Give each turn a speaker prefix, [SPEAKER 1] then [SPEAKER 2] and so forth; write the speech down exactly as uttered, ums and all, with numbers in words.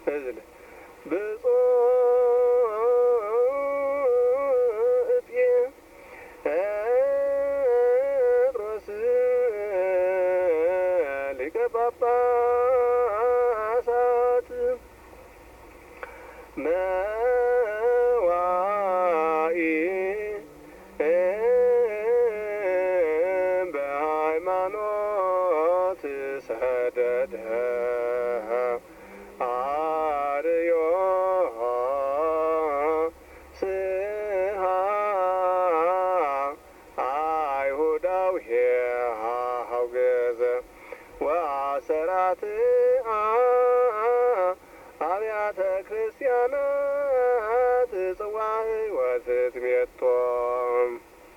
[SPEAKER 1] እዝል ብፁዕ ጴጥሮስ ሊቀ ጳጳሳት መዋኢ በሃይማኖት ሰደደ አርዮ ስሃ አይሁዳዊ ሀውገዘ ወአሰራት አብያተ ክርስቲያናት ጽዋዕ ወትትሜቶ